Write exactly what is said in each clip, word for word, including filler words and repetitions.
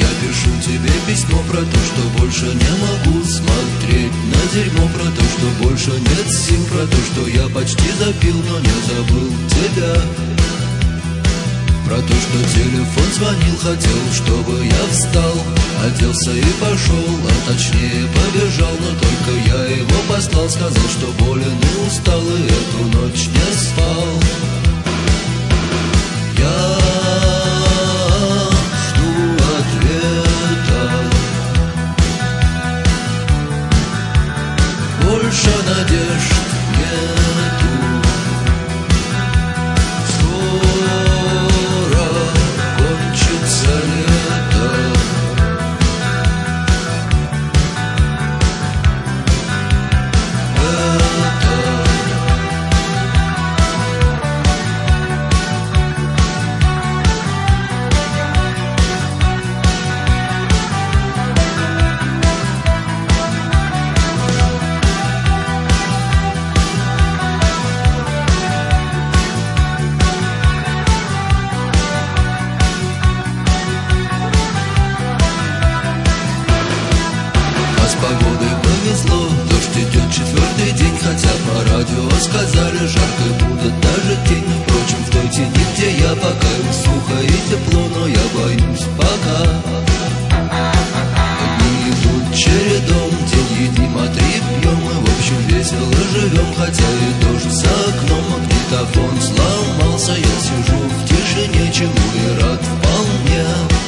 Я пишу тебе письмо про то, что больше не могу смотреть на дерьмо, про то, что больше нет сил, про то, что я почти запил, но не забыл тебя. Про то, что телефон звонил, хотел, чтобы я встал, оделся и пошел, а точнее побежал, но только я его послал, сказал, что болен и устал, и эту ночь не спал. Я жду ответа, больше надежд нету. Погодой повезло, дождь идет четвертый день, хотя по радио сказали, жарко будет даже тень. Впрочем, в той тени, где я, пока сухо и тепло, но я боюсь пока. Дни идут чередом, день едим, а три пьем, и в общем весело живем, хотя и тоже за окном магнитофон сломался. Я сижу в тишине, чему и рад вполне.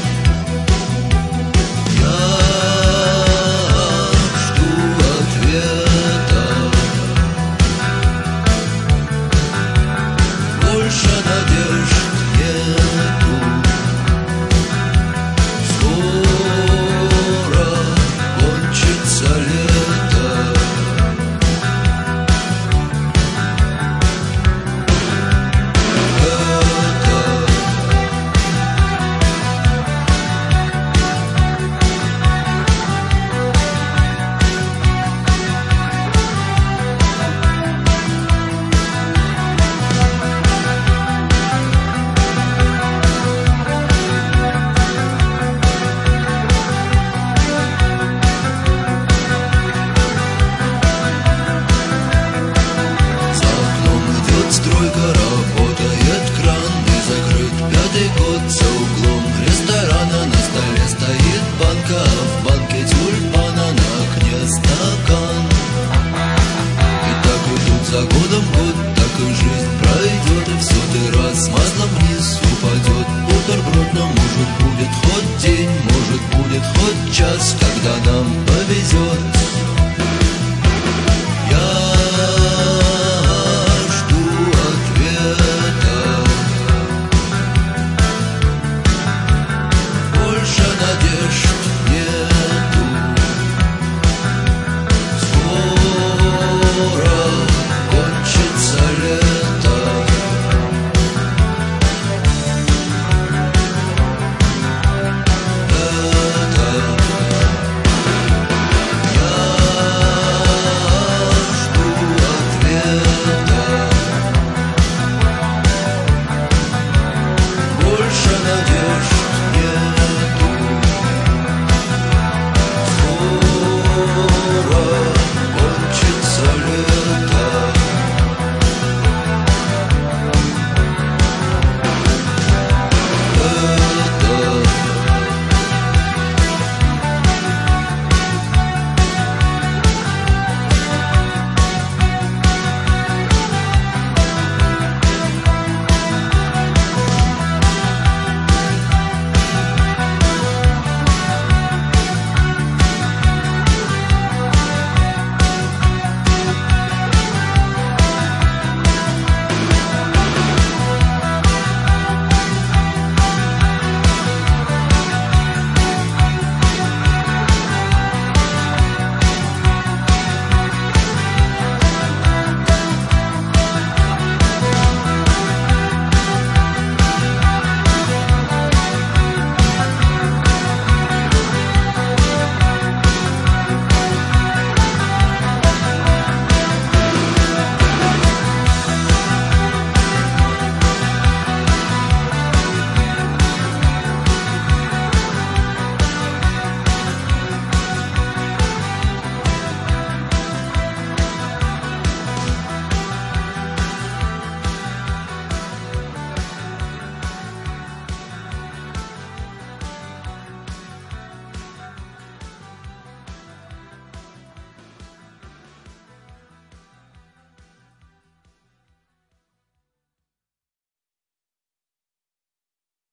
Работает кран и закрыт пятый год. За углом ресторана на столе стоит банка, а в банке тюльпана, на окне стакан. И так идут за годом год, так и жизнь пройдет, и в сотый раз с маслом вниз упадет бутерброд. Но может будет хоть день, может будет хоть час, когда нам